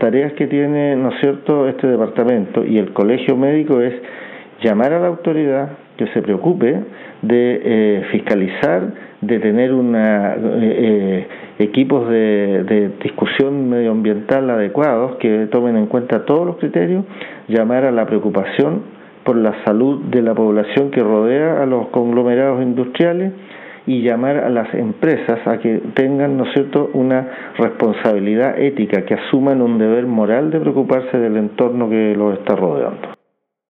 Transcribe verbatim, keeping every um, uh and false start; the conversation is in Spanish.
tareas que tiene, ¿no es cierto?, este departamento y el colegio médico es llamar a la autoridad que se preocupe de eh, fiscalizar, de tener una, eh, equipos de, de discusión medioambiental adecuados que tomen en cuenta todos los criterios, llamar a la preocupación por la salud de la población que rodea a los conglomerados industriales y llamar a las empresas a que tengan, ¿no es cierto?, una responsabilidad ética, que asuman un deber moral de preocuparse del entorno que los está rodeando.